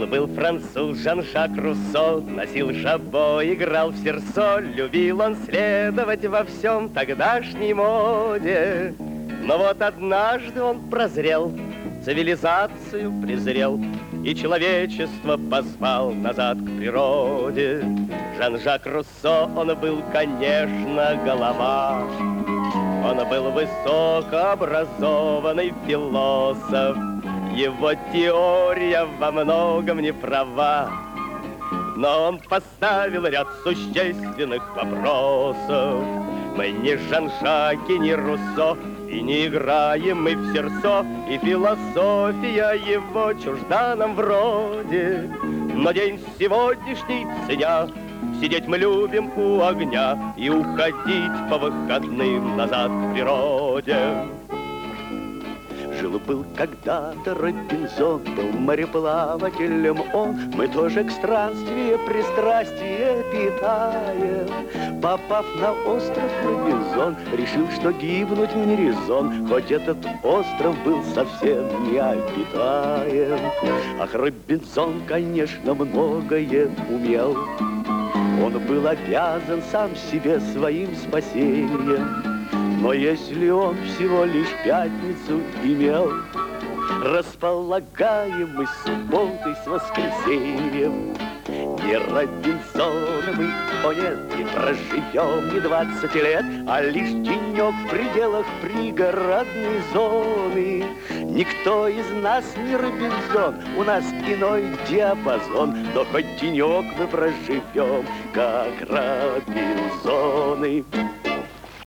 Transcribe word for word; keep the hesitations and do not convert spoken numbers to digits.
Жил-был француз Жан-Жак Руссо, носил жабо, играл в сердцо. Любил он следовать во всем тогдашней моде. Но вот однажды он прозрел, цивилизацию презрел и человечество позвал назад к природе. Жан-Жак Руссо, он был, конечно, голова. Он был высокообразованный философ. Его теория во многом не права, но он поставил ряд существенных вопросов. Мы не Жан-Жаки, не Руссо, и не играем мы в сердцо, и философия его чужда нам вроде. Но день сегодняшний ценя, сидеть мы любим у огня и уходить по выходным назад к природе. Жил-был когда-то Робинзон, был мореплавателем он. Мы тоже к странствию пристрастие питаем. Попав на остров Робинзон, решил, что гибнуть не резон, хоть этот остров был совсем необитаем. Ах, Робинзон, конечно, многое умел. Он был обязан сам себе своим спасением. Но если он всего лишь пятницу имел, располагаем мы субботой с воскресеньем. Не Робинзона мы, о нет, не проживем не двадцать лет, а лишь денек в пределах пригородной зоны. Никто из нас не Робинзон, у нас иной диапазон, но хоть денек мы проживем, как Робинзоны.